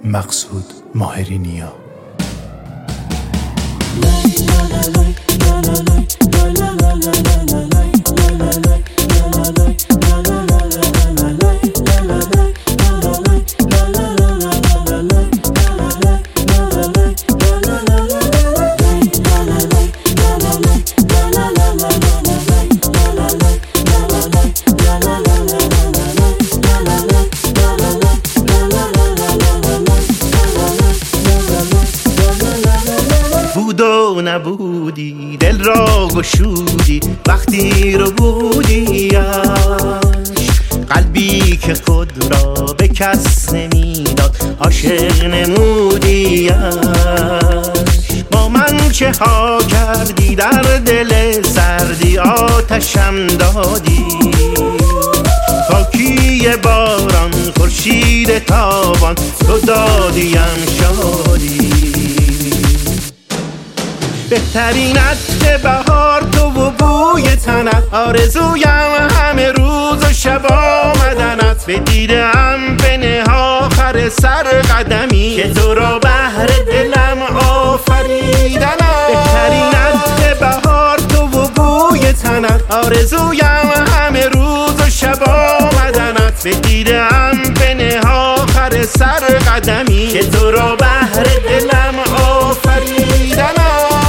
مقصود ماهرینیا. بود و نبودی دل را گشودی وقتی رو بودیش، قلبی که خود را به کس نمیداد عاشق نمودیش. با من چه ها کردی در دل سردی آتشم دادی، خاکی باران خورشید تابان تو دادیم شادی. بهترین عطر بهار تو و بوی تنت، آرزویم همه روز و شب آمدنت. به دیدم به آخر سر قدمی که تو را بهر دلم آفریدنم. بهترین عطر بهار تو و بوی تنت، آرزویم همه روز و شب آمدنت. به دیدم به آخر سر قدمی که تو را بهر دلم آفریدنم.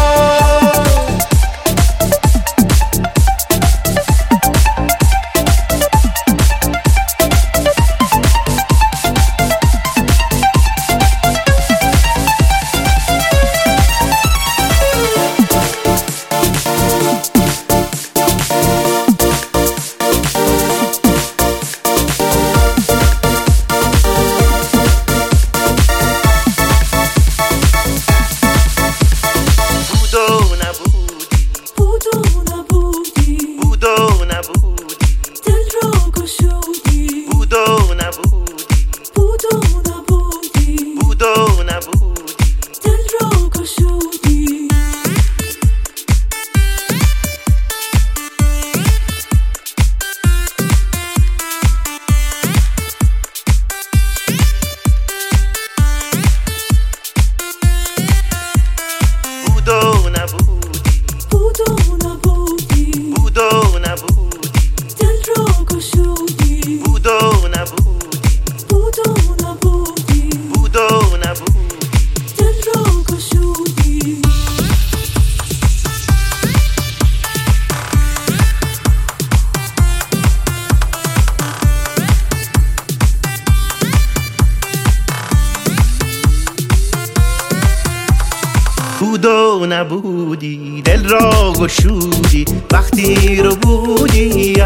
بود و نبودی دل را گشودی وقتی رو بودیش،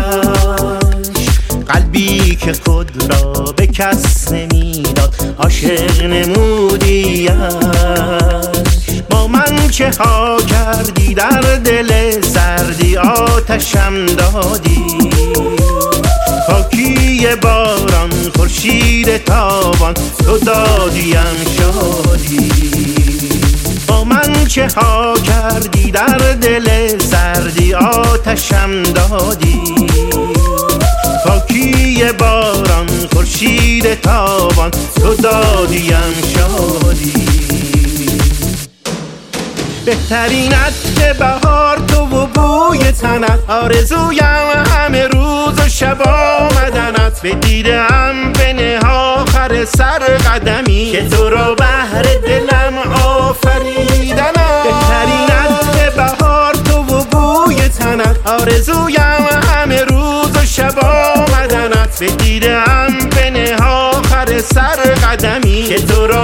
قلبی که خود را به کس نمیداد عاشق نمودیش. با من چه ها کردی در دل سردی آتشم دادی، خاکی باران خورشید تابان تو دادیم شادی. با من چه ها کردی در دل سردی آتشم دادی، خاکی باران خورشید تابان تو دادیم شادی. بهترین عطر بهار تو و بوی تنت، آرزویم همه روز و شب آمدنت. به دیدم به آخر سر قدمی که تو را بهر دلم آفریدنم. بهترین عطر بهار تو و بوی تنت، آرزویم همه روز و شب آمدنت. به دیدم به آخر سر قدمی که تو را